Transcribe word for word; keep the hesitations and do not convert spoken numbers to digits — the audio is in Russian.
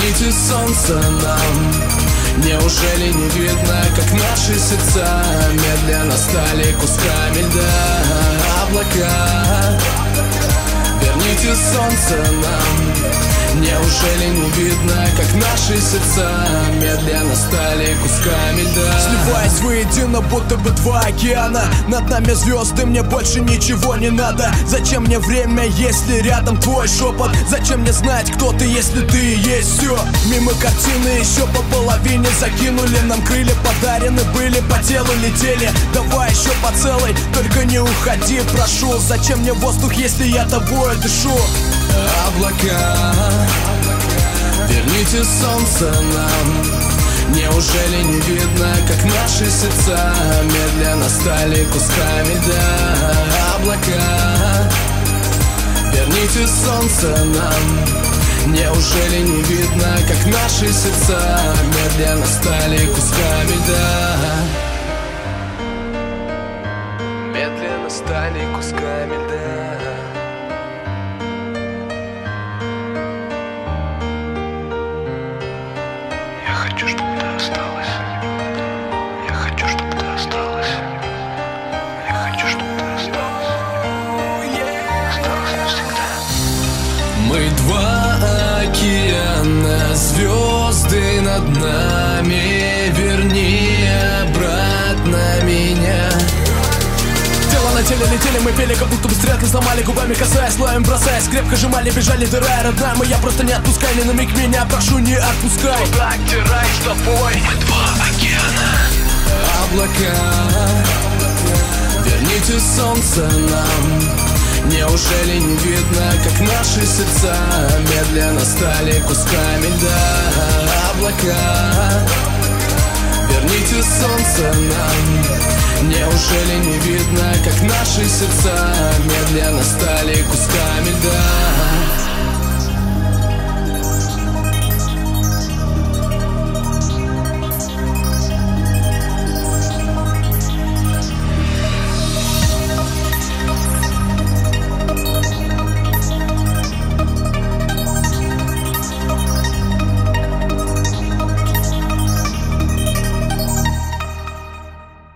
Верните солнце нам. Неужели не видно, как наши сердца медленно стали кусками льда? Облака, верните солнце нам. Неужели не видно, как наши сердца медленно стали кусками льда? Сливаясь воедино, будто бы два океана. Над нами звезды, мне больше ничего не надо. Зачем мне время, если рядом твой шепот? Зачем мне знать, кто ты, если ты и есть все? Мимо картины еще по половине закинули. Нам крылья подарены были, по телу летели. Давай еще по целой, только не уходи, прошу. Зачем мне воздух, если я тобой дышу? Облака, верните солнце нам. Неужели не видно, как наши сердца медленно стали кусками льда? Облака, верните солнце нам. Неужели не видно, как наши сердца медленно стали кусками льда? Медленно стали кусками льда. Я хочу, чтобы ты осталась. Я хочу, чтобы ты осталась. Я хочу, чтобы ты осталась. Осталась навсегда. Мы два океана, звезды над нами. Верни обратно меня. Тело на теле летели, мы пели, как будто бы стрелки сломали, губами касаясь, лоем бросаясь, крепко сжимали, бежали, дыра, родная моя, просто не отпускай, ни на миг меня, прошу, не отпускай. Так теряй с тобой. Мы два океана. Облака, верните солнце нам. Неужели не видно, как наши сердца медленно стали кусками льда? Облака, верните солнце нам. Неужели не видно, как наши сердца медленно стали кусками